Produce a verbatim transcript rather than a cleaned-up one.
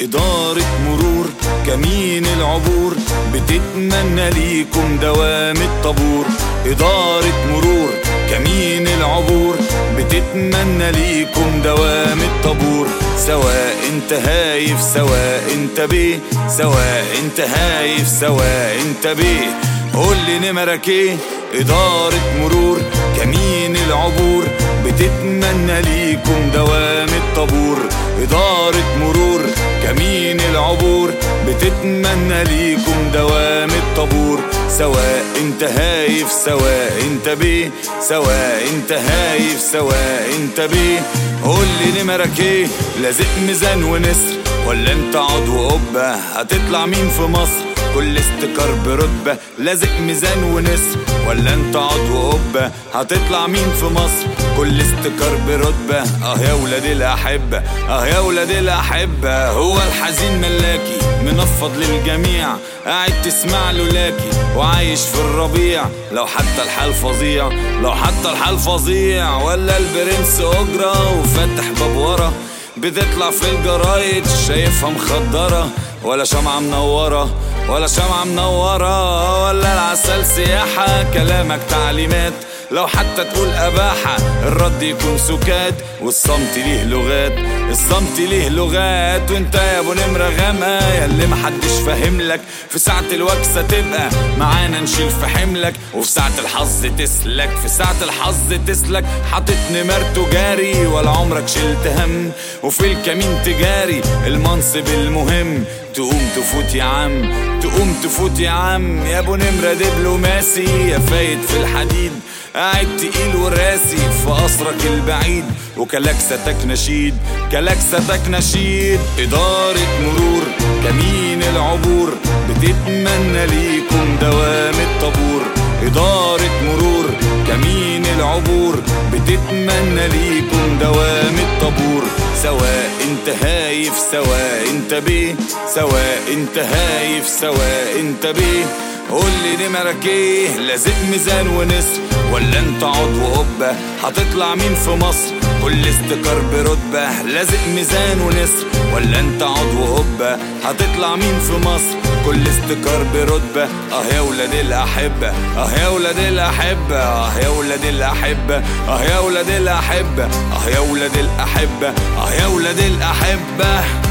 إدارة مرور كمين العبور بتتمنى ليكم دوام الطابور. إدارة مرور كمين العبور بتتمنى ليكم دوام الطابور. سواء انت هايف سواء انت بيه، سواء انت هايف سواء انت بيه، قول لي نمرك ايه؟ إدارة مرور كمين العبور بتتمنى ليكم دوام الطابور. إدارة مرور كمين العبور بتتمنى ليكم دوام الطابور. سواء انت هايف سواء انت بيه، سواء انت هايف سواء انت بيه، قول لي نمرك ايه؟ لازق ميزان ونسر ولا انت عضو قبة؟ هتطلع مين في مصر؟ كل استكار برتبة. لازق ميزان ونسر ولا انت عضو قبة؟ هتطلع مين في مصر؟ كل استكار برتبة. اه يا ولاد الأحبة، اه يا ولاد الأحبة، هو الحزين ملاكي منفض للجميع، قاعد تسمع له لاكي وعايش في الربيع. لو حتى الحال فظيع، لو حتى الحال فظيع، ولا البرنس أجرة وفتح باب ورا، بتطلع في الجرايد شايفها مخدرة، ولا شمعة منورة ولا شمعة منورة، ولا العسل سياحة كلامك تعليمات. لو حتى تقول أباحة الرد يكون سكات، والصمت ليه لغات، الصمت ليه لغات. وانت يا ابو نمرة غامقة ياللي محدش فاهملك، في ساعة الوكسة تبقى معانا نشيل في حملك، وفي ساعة الحظ تسلك، في ساعة الحظ تسلك. حاطط نمرته جاري ولا عمرك شلت هم، وفي الكمين تجاري المنصب المهم. تقوم تفوت يا عم، تقوم تفوت يا عم، يا ابو نمرة دبلوماسي يا فايت في الحديد، قاعد تقيل وراسي في قصرك البعيد، وكلاكستك نشيد، كلاكستك نشيد. إدارة مرور كمين العبور بتتمنى ليكم دوام الطابور. إدارة مرور كمين العبور بتتمنى ليكم دوام الطابور. سواء انت هايف سواء انت بيه، سواء انت هايف سواء انت بيه، قول لي نمرك ايه؟ لازق ميزان ونسر ولا انت عضو قبة؟ هتطلع مين في مصر؟ كل استكار برتبة. لازق ميزان ونسر ولا انت عضو قبة؟ هتطلع مين في مصر؟ كل استكار برتبة. اه يا ولاد الأحبة، اه يا ولاد الأحبة، اه يا ولاد الأحبة، اه يا ولاد الأحبة، اه يا ولاد الأحبة، اه يا ولاد الأحبة.